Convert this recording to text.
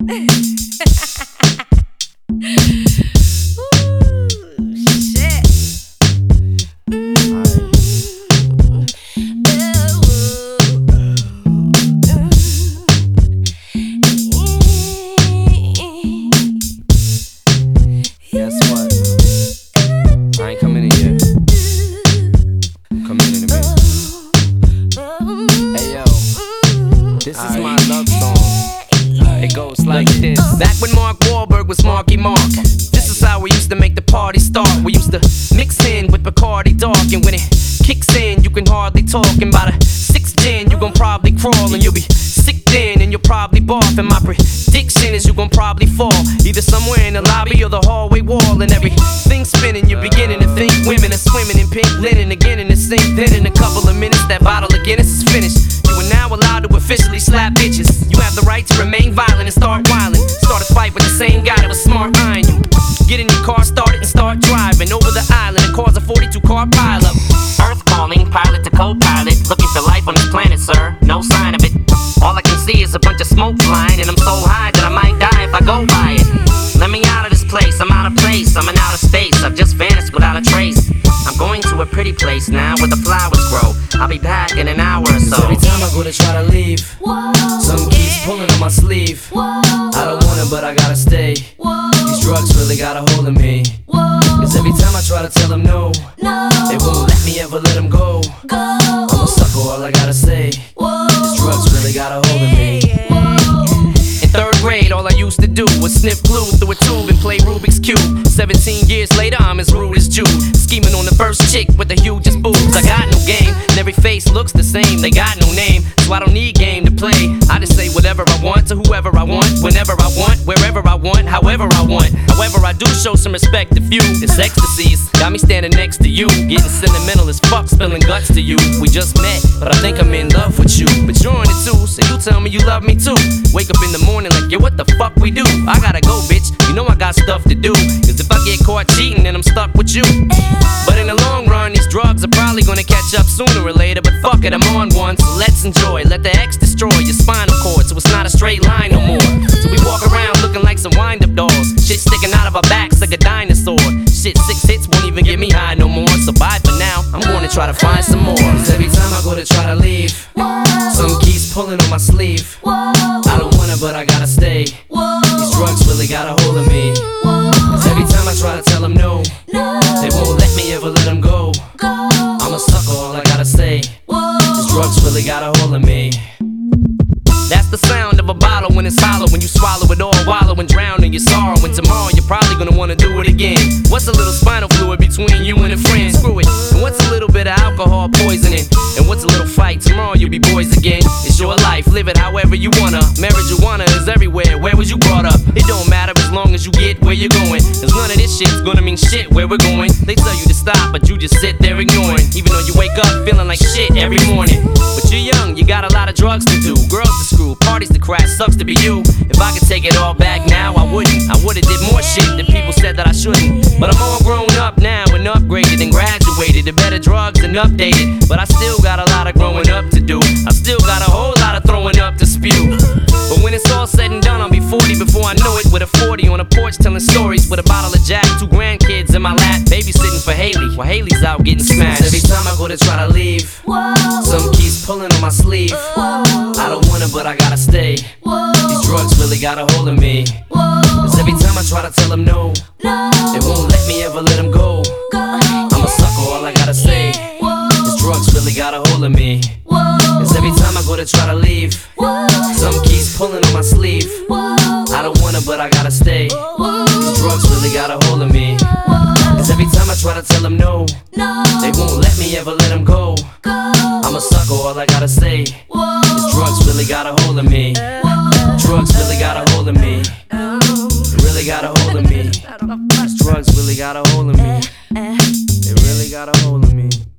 Guess what? I ain't coming in yet. Come in a minute. Hey yo, this is my love song. It goes like this. Back when Mark Wahlberg was Marky Mark, this is how we used to make the party start. We used to mix in with Bacardi Dark, and when it kicks in, you can hardly talk. And by the sixth gin, you gon' probably crawl, and you'll be sick then, and you'll probably barf. And my prediction is you gon' probably fall, either somewhere in the lobby or the hallway wall. And everything's spinning, you're beginning to think women are swimming in pink linen again in the sink. Then in a couple of minutes, that bottle of Guinness is finished. You are now allowed to officially slap bitches. You have the right to remain violent and start wildin'. Start a fight with the same guy that was smart eyeing you. Get in your car, start it, and start driving over the island and cause a 42-car pileup. Earth calling, pilot to co-pilot. Looking for life on this planet, sir. No sign of it. All I can see is a bunch of smoke flying, and I'm so high that I might die if I go by it. Let me out of this place, I'm out of place, I'm in outer space. I've just vanished without a trace. I'm going to a pretty place now where the flowers grow. I'll be back in an hour or so. Every time I go to try to leave, some keeps pulling on my sleeve. I don't want it, but I gotta stay. These drugs really got a hold of me. Cause every time I try to tell them no, they won't let me ever let them go. I'm a sucker, all I gotta say. These drugs really got a hold of me. In third grade, all I used to do was sniff glue through a tube and play Rubik's Cube. 17 years later, I'm as rude as Jude, scheming on the first chick with the hugest boobs. I got no game, and every face looks the same. They got no name, so I don't need game to play. I just say whatever I want to whoever I want, whenever I want, wherever I want, however I want. However, I do show some respect to few. It's ecstasies, got me standing next to you, getting sentimental as fuck, spilling guts to you. We just met, but I think I'm in love with you. But you're on it too, so you tell me you love me too. Wake up in the morning like, yo, what the fuck we do? I gotta go, bitch, you know I got stuff to do. Cause if I get caught cheating, then I'm stuck with you. But in the long run, these drugs are probably gonna catch up sooner or later. But fuck it, I'm on one, so let's enjoy. Let the X destroy your spinal cord, so it's not a straight line no more. So we walk around looking like some wind-up dolls. Shit sticking out of our backs like a dinosaur. Shit, 6 hits won't even get me high no more. So bye for now, I'm gonna try to find some more. Cause every time I go to try to leave, some keys pulling on my sleeve. I don't want it, but I gotta stay. These drugs really got a hold of me. Cause every time I try to tell them no, they won't let me ever let them go. I'm a sucker, all I gotta say. These drugs really got a hold of me. That's the sound of a bottle when it's hollow, when you swallow it all, wallow and drown in your sorrow. And tomorrow you're probably gonna wanna do it again. What's a little spinal fluid between you and a friend? Screw it. And what's a little bit of alcohol poisoning? And what's a little fight? Tomorrow you'll be boys again. It's your life, live it however you wanna. Marijuana is everywhere, where was you brought up? It don't matter as long as you get where you're going. Cause none of this shit's gonna mean shit where we're going. They tell you to stop, but you just sit there ignoring. Even though you wake up feeling like shit every morning. But you're young, you got a lot of drugs to do, girls to screw, parties to crash, sucks to be you. If I could take it all back now, I wouldn't. I would've did more shit that people said that I shouldn't. But I'm all grown up now and upgraded and graduated to better drugs and updated. But I still got a lot of growing up to do. I still got a whole lot of throwing up to spew. But when it's all said and done, I'll be 40 before I know it. With a 40 on a porch telling stories with a bottle of Jack, 2 grandkids in my lap, babysitting for Haley while Haley's out getting smashed. Every time I go to try to leave, some keys pulling on my sleeve. I don't want it, but I gotta stay. These drugs really got a hold of me. Cause every time I try to tell them no, they won't let me ever let them go. I'm a sucker, all I gotta say. These drugs really got a hold of me. Cause every time I go to try to leave, some keys pulling on my sleeve. I don't want it, but I gotta stay. These drugs really got a hold of me. Cause every time I try to tell them no, they won't let me ever let them go. I'm a sucker, all I gotta say. These drugs really got a hold of me. Drugs really got a hold of me. It really got a hold of me. These drugs really got a hold of me. It really got a hold of me.